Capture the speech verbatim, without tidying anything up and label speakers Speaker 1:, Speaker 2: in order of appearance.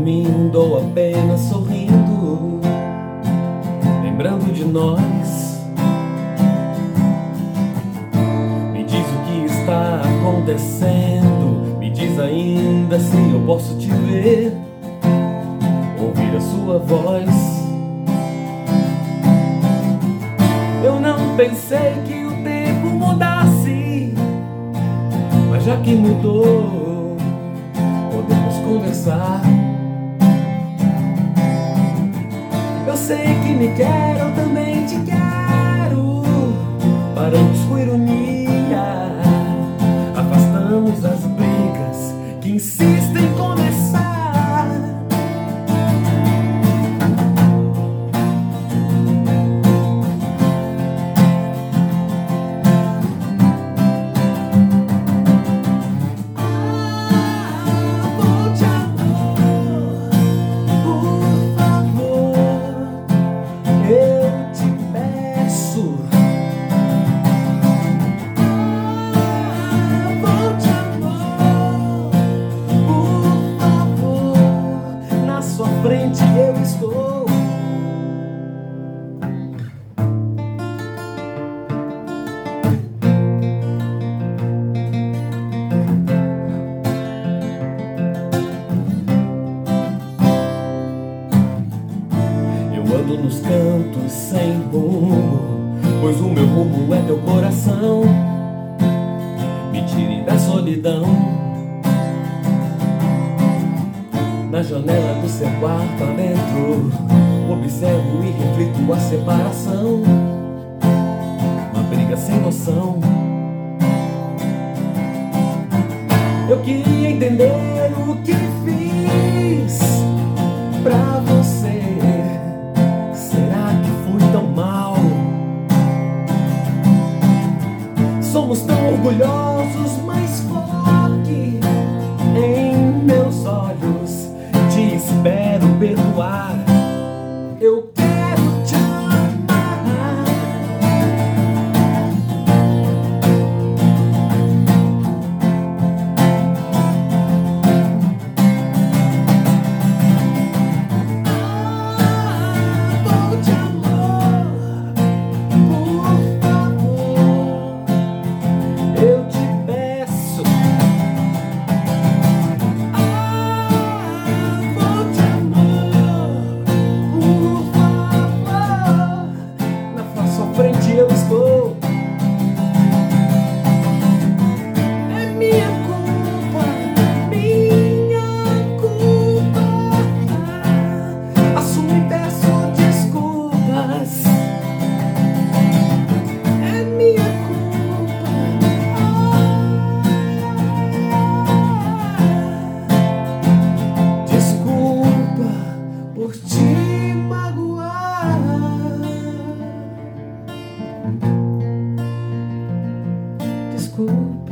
Speaker 1: dormindo ou apenas sorrindo, lembrando de nós. Me diz o que está acontecendo, me diz ainda se eu posso te ver, ouvir a sua voz. Eu não pensei que o tempo mudasse, mas já que mudou, podemos conversar. Eu sei que me quer, eu também te quero. Paramos com ironia, afastamos as brigas que insistem em começar. Frente eu estou. Eu ando nos cantos sem rumo, pois o meu rumo é teu coração. Me tire da solidão. Na janela do seu quarto adentro, observo e reflito a separação, uma briga sem noção. Eu queria entender o que fiz pra você. Será que fui tão mal? Somos tão orgulhosos, mas foque em meus olhos. Te espero perdoar. Eu quero te amar. Ah, vou te amar, por favor. Eu te peço. Frente eu estou. É minha culpa, minha culpa. Assumo e peço desculpas. É minha culpa. Desculpa por te magoar. Desculpa.